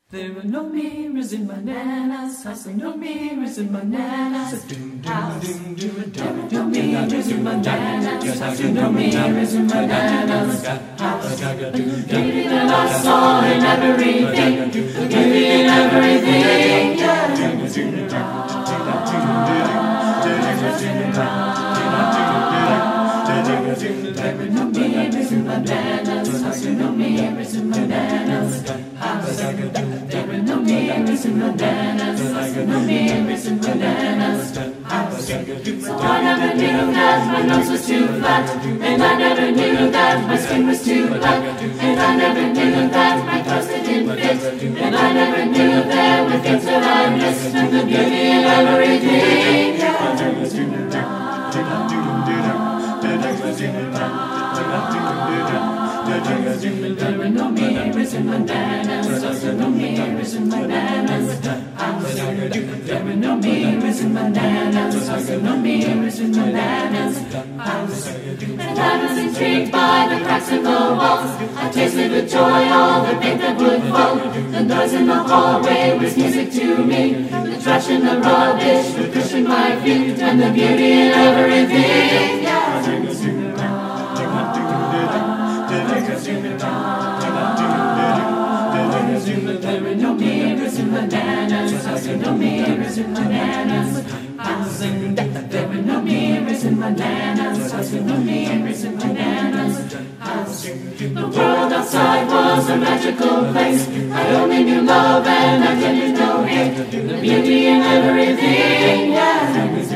There are no mirrors in my nana's house, and no mirrors in my nana's house. There are no mirrors in my nana's house, and no mirrors in my nana's house. The beauty that I saw in everything, the beauty in everything, yeah. There are no mirrors in my nana's house, and no mirrors in my nana's house. There are no mirrors in my nana's house, no mirrors in my nana's house. So I never knew that my nose was too flat, and I never knew that my skin was too black, and I never knew that my clothes didn't fit, and I never knew there were things that I missed, and the beauty in everything. There are no mirrors in my nana's house, no mirrors in my nana's house. There are no mirrors in my nana's house, no mirrors in my nana's house. And I was intrigued by the cracks in the walls. I tasted with joy all the paint that would fall. The noise in the hallway was music to me. The trash and the rubbish would cushion my feet, and the beauty in everything. There are no mirrors in my nana's house, no mirrors in my nana's house. There are no mirrors in my nana's house, no mirrors in my nana's house. The world outside was a magical place. I only knew love and I didn't know hate. The beauty in everything, yeah.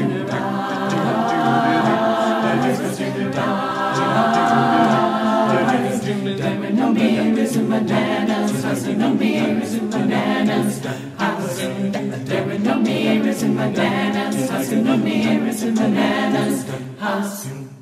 There are no mirrors in my nana's house, no mirrors in my nana's house. There are no mirrors in my nana's house, no mirrors in my nana's house.